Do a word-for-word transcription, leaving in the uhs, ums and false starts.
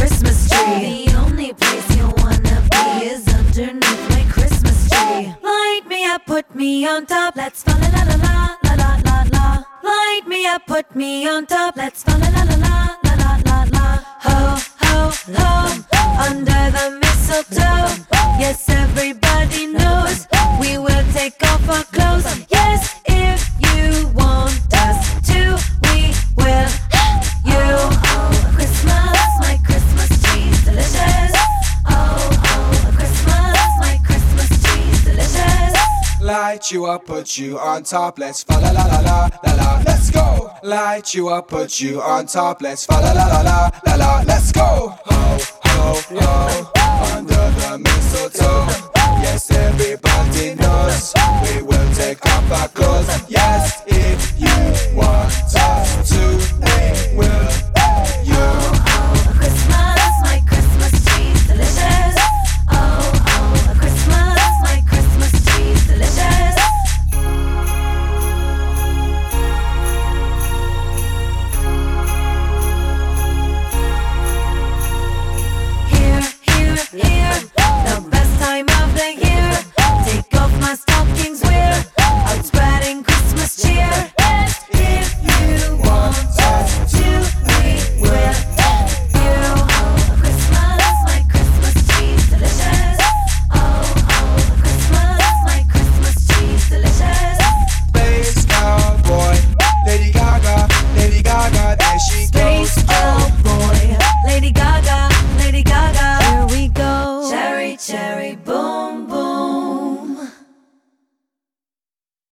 Christmas tree. The only place you wanna be is underneath my Christmas tree. Light me up, put me on top, let's fa la la la la la la la la. Light me up, put me on top, let's fa la la la la la la la la. Ho, ho, ho, under the mistletoe. Yes, everybody knows we will take off our clothes. Yes, if you want us to, we will. You, oh, Christmas, my Christmas tree's delicious. Oh, oh, Christmas, my Christmas tree's delicious. Light you up, put you on top, let's fa la la la la la la. Let's go. Light you up, put you on top, let's fa la la la la la la.